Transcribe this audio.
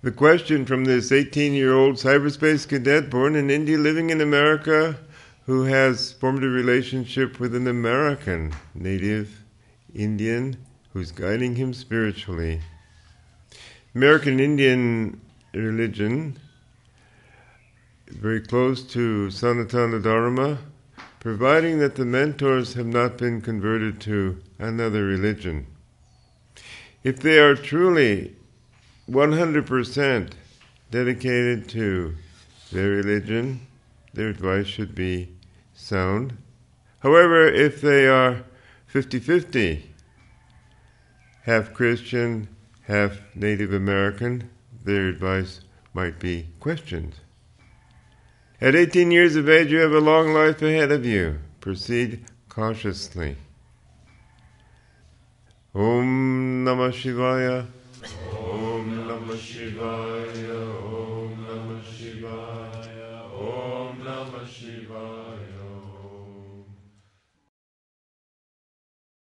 The question from this 18-year-old cyberspace cadet born in India living in America who has formed a relationship with an American native Indian who's guiding him spiritually. American Indian religion, very close to Sanatana Dharma, providing that the mentors have not been converted to another religion. If they are truly 100% dedicated to their religion, their advice should be sound. However, if they are 50-50, half Christian, half Native American, their advice might be questioned. At 18 years of age, you have a long life ahead of you. Proceed cautiously. Om Namah Shivaya. Om Namah Shivaya.